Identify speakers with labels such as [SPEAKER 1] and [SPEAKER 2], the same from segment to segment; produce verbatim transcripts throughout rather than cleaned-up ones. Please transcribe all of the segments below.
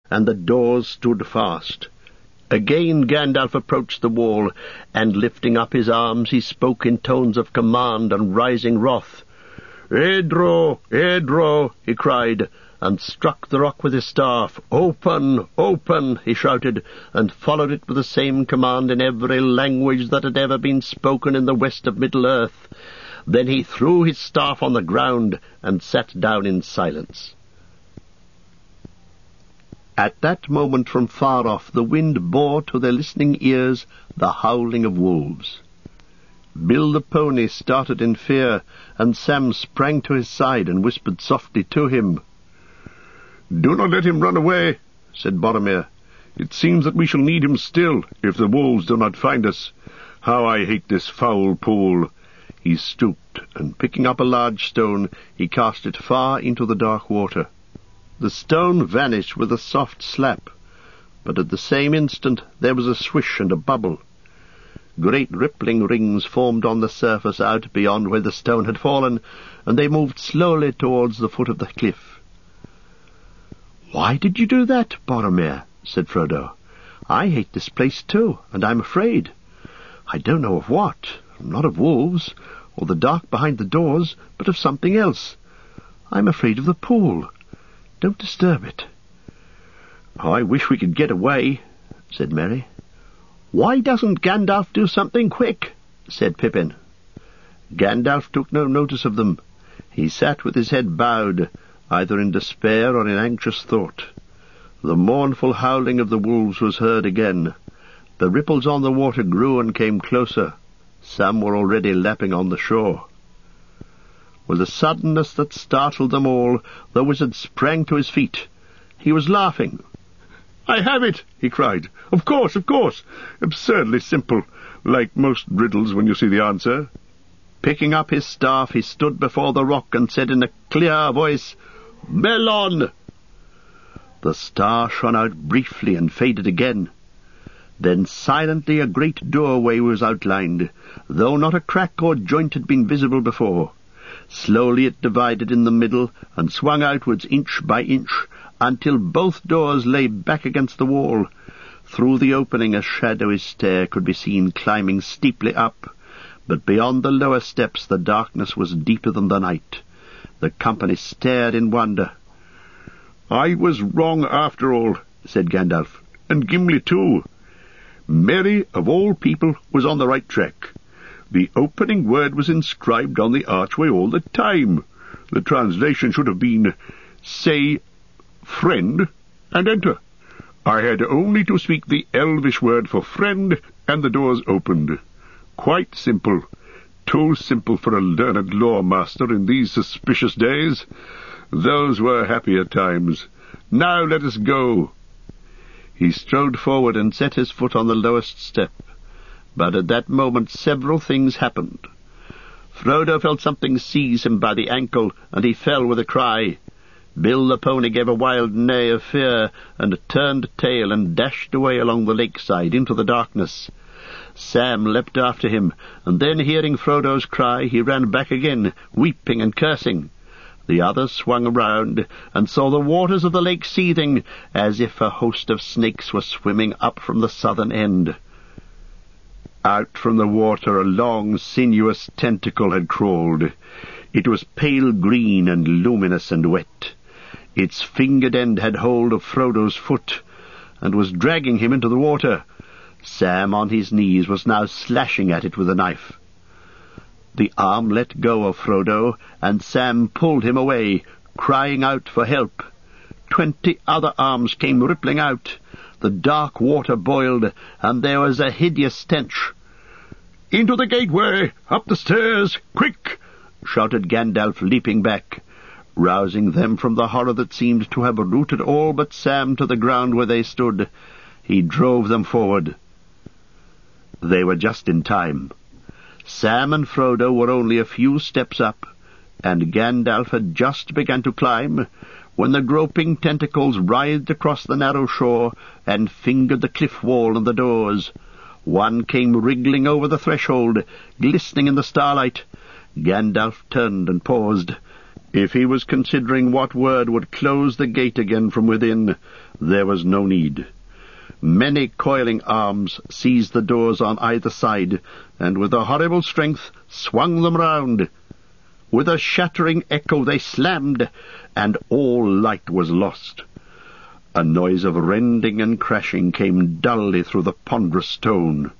[SPEAKER 1] and the doors stood fast. Again Gandalf approached the wall, and lifting up his arms he spoke in tones of command and rising wrath. "Eadro, Eadro," he cried, and struck the rock with his staff. "Open, open," he shouted, and followed it with the same command in every language that had ever been spoken in the west of Middle-earth. Then he threw his staff on the ground and sat down in silence. At that moment from far off the wind bore to their listening ears the howling of wolves. Bill the pony started in fear, and Sam sprang to his side and whispered softly to him. "Do not let him run away," said Boromir. "It seems that we shall need him still, if the wolves do not find us. How I hate this foul pool." He stooped, and picking up a large stone, he cast it far into the dark water. The stone vanished with a soft slap, but at the same instant there was a swish and a bubble. Great rippling rings formed on the surface out beyond where the stone had fallen, and they moved slowly towards the foot of the cliff. "Why did you do that, Boromir?" said Frodo. "I hate this place too, and I'm afraid. I don't know of what. Not of wolves, or the dark behind the doors, but of something else. I'm afraid of the pool. Don't disturb it." "I wish we could get away," said Merry. "Why doesn't Gandalf do something quick?" said Pippin. Gandalf took no notice of them. He sat with his head bowed, either in despair or in anxious thought. The mournful howling of the wolves was heard again. The ripples on the water grew and came closer. Some were already lapping on the shore. With a suddenness that startled them all, the wizard sprang to his feet. He was laughing. "I have it!" he cried. "Of course, of course! Absurdly simple, like most riddles when you see the answer." Picking up his staff, he stood before the rock and said in a clear voice, "Melon!" The star shone out briefly and faded again. Then silently a great doorway was outlined, though not a crack or joint had been visible before. Slowly it divided in the middle and swung outwards inch by inch, until both doors lay back against the wall. Through the opening a shadowy stair could be seen climbing steeply up, but beyond the lower steps the darkness was deeper than the night. The company stared in wonder. "I was wrong after all," said Gandalf, "and Gimli too. Merry, of all people, was on the right track. The opening word was inscribed on the archway all the time. The translation should have been, 'Say, friend, and enter.' I had only to speak the elvish word for friend, and the doors opened. Quite simple. Too simple for a learned law-master in these suspicious days. Those were happier times. Now let us go." He strode forward and set his foot on the lowest step. But at that moment several things happened. Frodo felt something seize him by the ankle, and he fell with a cry. Bill the pony gave a wild neigh of fear, and turned tail and dashed away along the lakeside into the darkness. Sam leapt after him, and then, hearing Frodo's cry, he ran back again, weeping and cursing. The others swung around, and saw the waters of the lake seething, as if a host of snakes were swimming up from the southern end. Out from the water a long, sinuous tentacle had crawled. It was pale green and luminous and wet. Its fingered end had hold of Frodo's foot, and was dragging him into the water. Sam, on his knees, was now slashing at it with a knife. The arm let go of Frodo, and Sam pulled him away, crying out for help. Twenty other arms came rippling out. The dark water boiled, and there was a hideous stench. "Into the gateway! Up the stairs! Quick!" shouted Gandalf, leaping back. Rousing them from the horror that seemed to have rooted all but Sam to the ground where they stood, he drove them forward. They were just in time. Sam and Frodo were only a few steps up, and Gandalf had just begun to climb, when the groping tentacles writhed across the narrow shore and fingered the cliff wall and the doors. One came wriggling over the threshold, glistening in the starlight. Gandalf turned and paused. If he was considering what word would close the gate again from within, There was no need. Many coiling arms seized the doors on either side, and with a horrible strength swung them round. With a shattering echo they slammed, and all light was lost. A noise of rending and crashing came dully through the ponderous stone.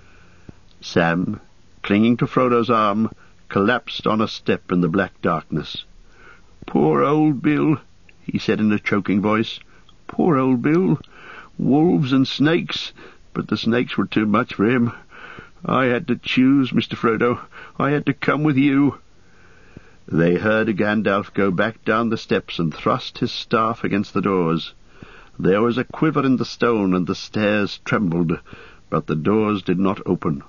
[SPEAKER 1] Sam, clinging to Frodo's arm, collapsed on a step in the black darkness. "Poor old Bill," he said in a choking voice. "Poor old Bill. Wolves and snakes, but the snakes were too much for him. I had to choose, Mister Frodo. I had to come with you." They heard Gandalf go back down the steps and thrust his staff against the doors. There was a quiver in the stone, and the stairs trembled, but the doors did not open.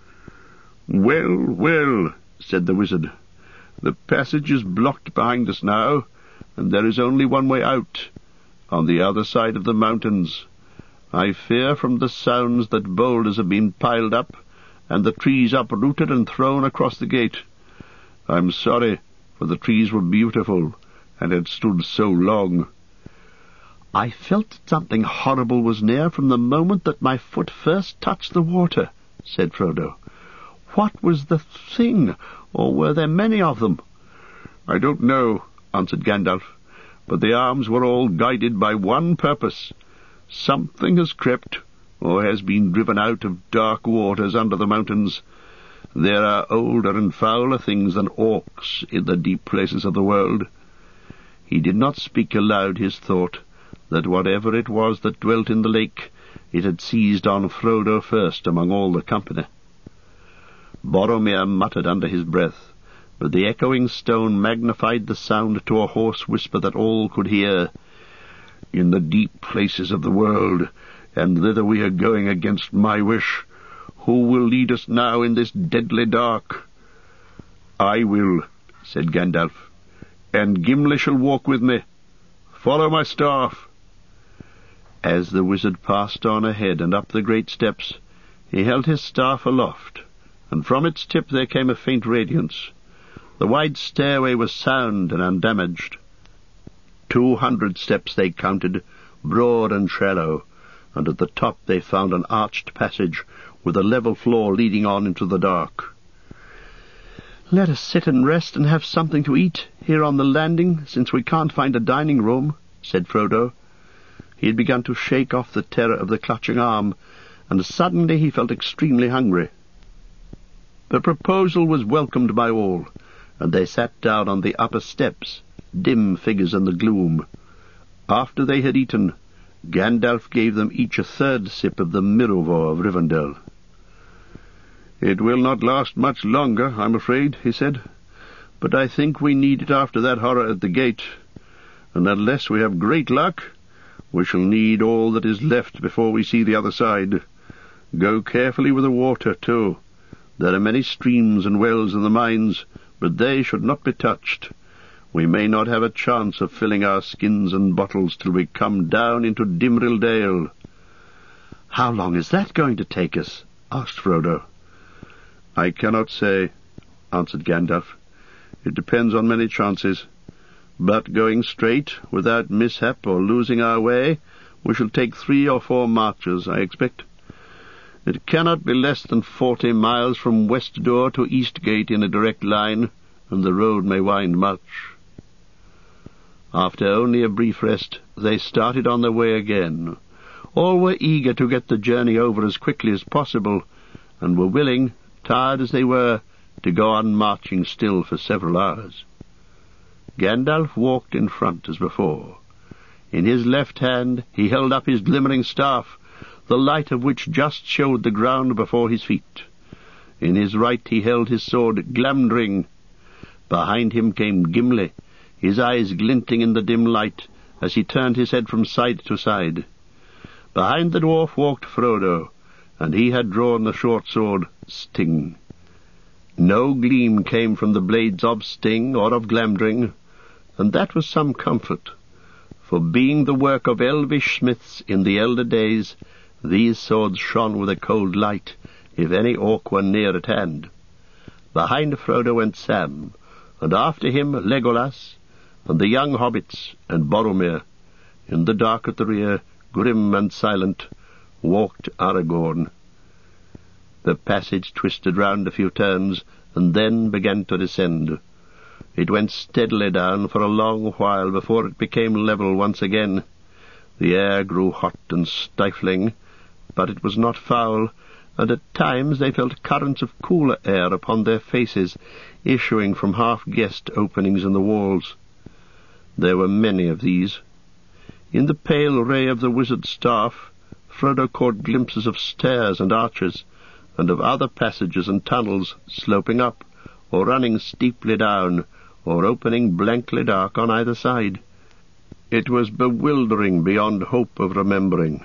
[SPEAKER 1] "Well, well," said the wizard. "The passage is blocked behind us now, and there is only one way out, on the other side of the mountains. I fear from the sounds that boulders have been piled up, and the trees uprooted and thrown across the gate. I'm sorry, for the trees were beautiful, and had stood so long." "I felt that something horrible was near from the moment that my foot first touched the water," said Frodo. "What was the thing, or were there many of them?" "I don't know," answered Gandalf, "but the arms were all guided by one purpose. Something has crept, or has been driven out of dark waters under the mountains. There are older and fouler things than orcs in the deep places of the world." He did not speak aloud his thought, that whatever it was that dwelt in the lake, it had seized on Frodo first among all the company. Boromir muttered under his breath, but the echoing stone magnified the sound to a hoarse whisper that all could hear. "In the deep places of the world, and thither we are going against my wish. Who will lead us now in this deadly dark?" "I will," said Gandalf, "and Gimli shall walk with me. Follow my staff." As the wizard passed on ahead and up the great steps, he held his staff aloft, and from its tip there came a faint radiance. The wide stairway was sound and undamaged. Two hundred steps they counted, broad and shallow, and at the top they found an arched passage with a level floor leading on into the dark. "Let us sit and rest and have something to eat here on the landing, since we can't find a dining room," said Frodo. He had begun to shake off the terror of the clutching arm, and suddenly he felt extremely hungry. The proposal was welcomed by all, and they sat down on the upper steps, dim figures in the gloom. After they had eaten, Gandalf gave them each a third sip of the Mirovor of Rivendell. "It will not last much longer, I'm afraid," he said, "but I think we need it after that horror at the gate, and unless we have great luck, we shall need all that is left before we see the other side. Go carefully with the water, too. There are many streams and wells in the mines, but they should not be touched. We may not have a chance of filling our skins and bottles till we come down into Dimril Dale." "How long is that going to take us?" asked Frodo. "I cannot say," answered Gandalf. "It depends on many chances. But going straight, without mishap or losing our way, we shall take three or four marches, I expect. It cannot be less than forty miles from West Door to Eastgate in a direct line, and the road may wind much." After only a brief rest, they started on their way again. All were eager to get the journey over as quickly as possible, and were willing, tired as they were, to go on marching still for several hours. Gandalf walked in front as before. In his left hand he held up his glimmering staff, the light of which just showed the ground before his feet. In his right he held his sword Glamdring. Behind him came Gimli, his eyes glinting in the dim light as he turned his head from side to side. Behind the dwarf walked Frodo, and he had drawn the short sword Sting. No gleam came from the blades of Sting or of Glamdring, and that was some comfort, for being the work of elvish smiths in the elder days, these swords shone with a cold light, if any orc were near at hand. Behind Frodo went Sam, and after him Legolas, and the young hobbits, and Boromir. In the dark at the rear, grim and silent, walked Aragorn. The passage twisted round a few turns, and then began to descend. It went steadily down for a long while before it became level once again. The air grew hot and stifling, but it was not foul, and at times they felt currents of cooler air upon their faces, issuing from half-guessed openings in the walls. There were many of these. In the pale ray of the wizard's staff, Frodo caught glimpses of stairs and arches, and of other passages and tunnels sloping up, or running steeply down, or opening blankly dark on either side. It was bewildering beyond hope of remembering.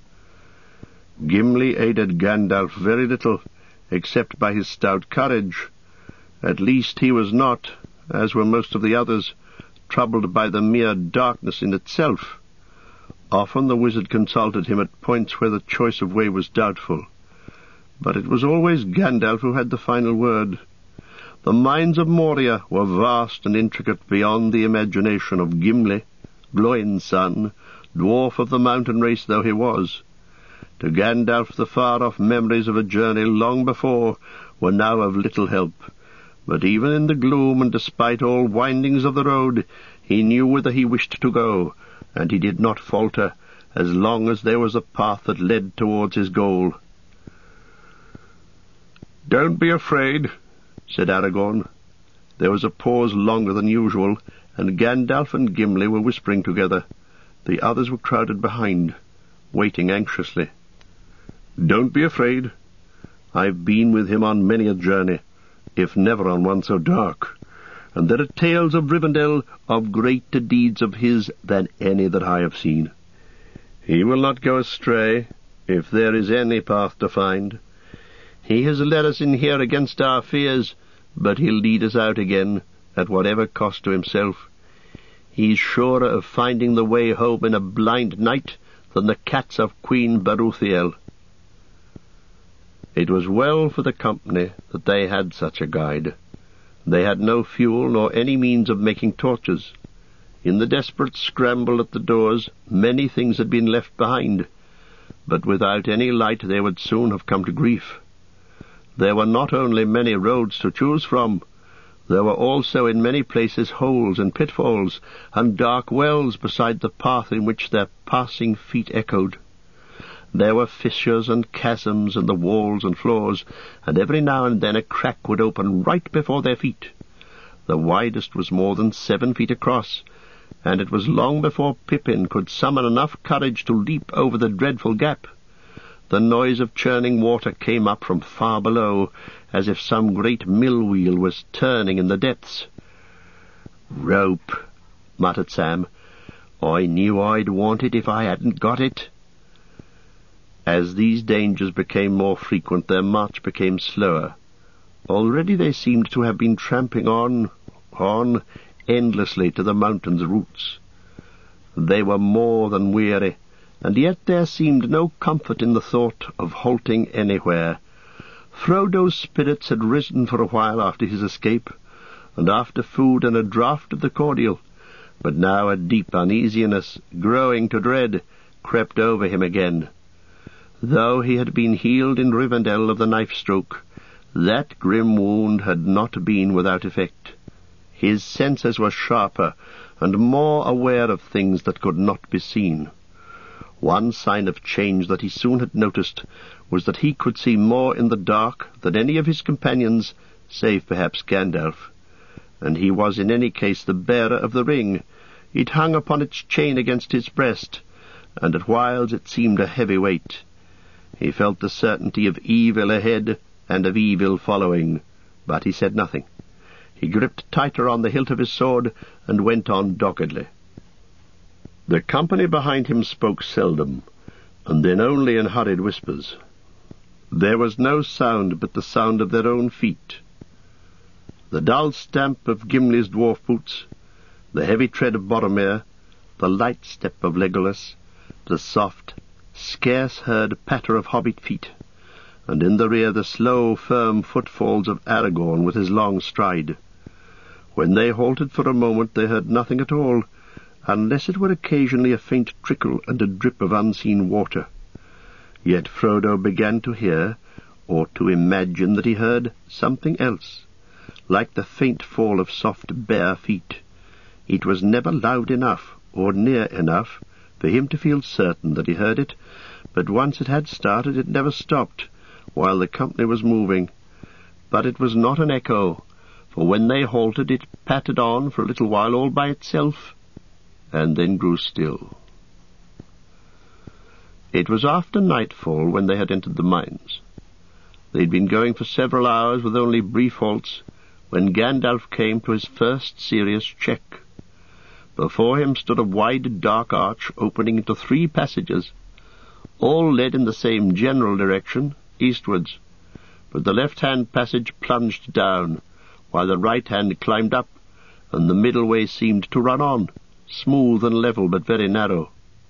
[SPEAKER 1] Gimli aided Gandalf very little, except by his stout courage. At least he was not, as were most of the others, troubled by the mere darkness in itself. Often the wizard consulted him at points where the choice of way was doubtful. But it was always Gandalf who had the final word. The mines of Moria were vast and intricate beyond the imagination of Gimli, Gloin's son, dwarf of the mountain race though he was. To Gandalf the far-off memories of a journey long before were now of little help, but even in the gloom and despite all windings of the road, he knew whither he wished to go, and he did not falter, as long as there was a path that led towards his goal. "Don't be afraid," said Aragorn. There was a pause longer than usual, and Gandalf and Gimli were whispering together. The others were crowded behind, waiting anxiously. "Don't be afraid. I've been with him on many a journey, if never on one so dark, and there are tales of Rivendell of greater deeds of his than any that I have seen. He will not go astray, if there is any path to find. He has led us in here against our fears, but he'll lead us out again, at whatever cost to himself. He's surer of finding the way home in a blind night than the cats of Queen Baruthiel." It was well for the company that they had such a guide. They had no fuel nor any means of making torches. In the desperate scramble at the doors, many things had been left behind, but without any light they would soon have come to grief. There were not only many roads to choose from, there were also in many places holes and pitfalls, and dark wells beside the path in which their passing feet echoed. There were fissures and chasms in the walls and floors, and every now and then a crack would open right before their feet. The widest was more than seven feet across, and it was long before Pippin could summon enough courage to leap over the dreadful gap. The noise of churning water came up from far below, as if some great mill-wheel was turning in the depths. "Rope," muttered Sam. "I knew I'd want it if I hadn't got it." As these dangers became more frequent, their march became slower. Already they seemed to have been tramping on, on, endlessly to the mountain's roots. They were more than weary, and yet there seemed no comfort in the thought of halting anywhere. Frodo's spirits had risen for a while after his escape, and after food and a draught of the cordial, but now a deep uneasiness, growing to dread, crept over him again. Though he had been healed in Rivendell of the knife-stroke, that grim wound had not been without effect. His senses were sharper and more aware of things that could not be seen. One sign of change that he soon had noticed was that he could see more in the dark than any of his companions, save perhaps Gandalf. And he was in any case the bearer of the ring. It hung upon its chain against his breast, and at whiles it seemed a heavy weight. He felt the certainty of evil ahead and of evil following, but he said nothing. He gripped tighter on the hilt of his sword and went on doggedly. The company behind him spoke seldom, and then only in hurried whispers. There was no sound but the sound of their own feet. The dull stamp of Gimli's dwarf boots, the heavy tread of Boromir, the light step of Legolas, the soft, scarce-heard patter of hobbit feet, and in the rear the slow, firm footfalls of Aragorn with his long stride. When they halted for a moment they heard nothing at all, unless it were occasionally a faint trickle and a drip of unseen water. Yet Frodo began to hear, or to imagine that he heard, something else, like the faint fall of soft bare feet. It was never loud enough, or near enough, for him to feel certain that he heard it, but once it had started it never stopped, while the company was moving. But it was not an echo, for when they halted it pattered on for a little while all by itself, and then grew still. It was after nightfall when they had entered the mines. They had been going for several hours with only brief halts, when Gandalf came to his first serious check. Before him stood a wide dark arch opening into three passages. All led in the same general direction, eastwards, but the left-hand passage plunged down, while the right-hand climbed up, and the middle way seemed to run on, smooth and level but very narrow.